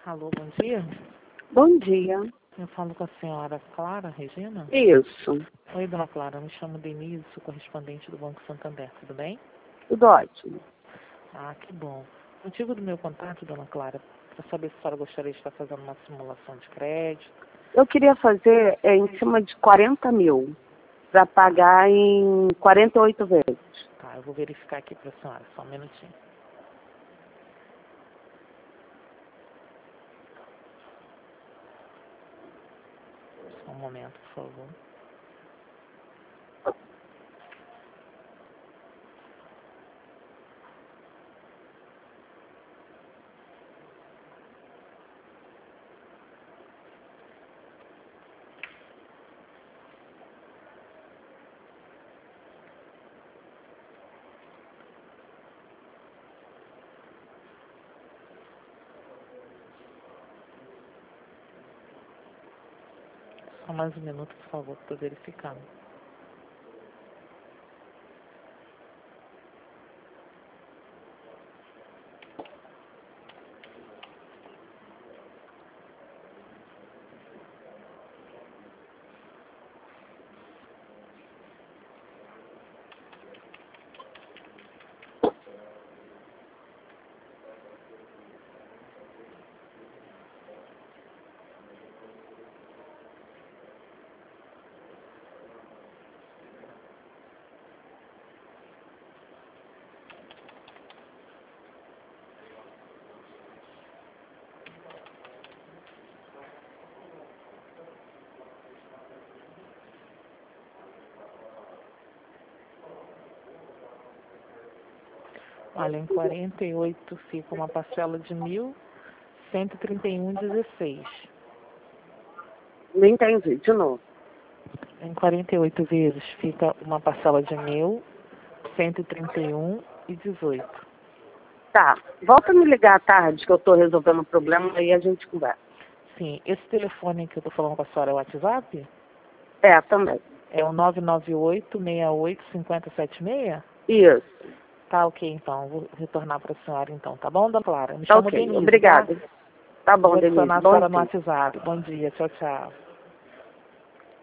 Alô, bom dia. Bom dia. Eu falo com a senhora Clara Regina? Isso. Oi, dona Clara. Eu me chamo Denise, sou correspondente do Banco Santander. Tudo bem? Tudo ótimo. Ah, que bom. O motivo do meu contato, dona Clara, para saber se a senhora gostaria de estar fazendo uma simulação de crédito. Eu queria fazer em cima de 40 mil, para pagar em 48 vezes. Tá, eu vou verificar aqui para a senhora, só um minutinho. Só um momento, por favor. Só mais um minuto, por favor, para verificar. Olha, em 48 fica uma parcela de 1.131,16. Não entendi, de novo. Em 48 vezes fica uma parcela de 1.131,18. Tá. Volta a me ligar à tarde, que eu estou resolvendo um problema, aí a gente conversa. Sim, esse telefone que eu estou falando com a senhora é o WhatsApp? É, também. É o 998-68-5076? Isso. Tá, ok, então. Vou retornar para a senhora, então. Tá bom, dona Clara? Me Tá chamo ok. Denise, Obrigada. tá? Tá bom, Vou Denise. adicionar a Bom senhora no dia. WhatsApp. Bom dia, tchau, tchau.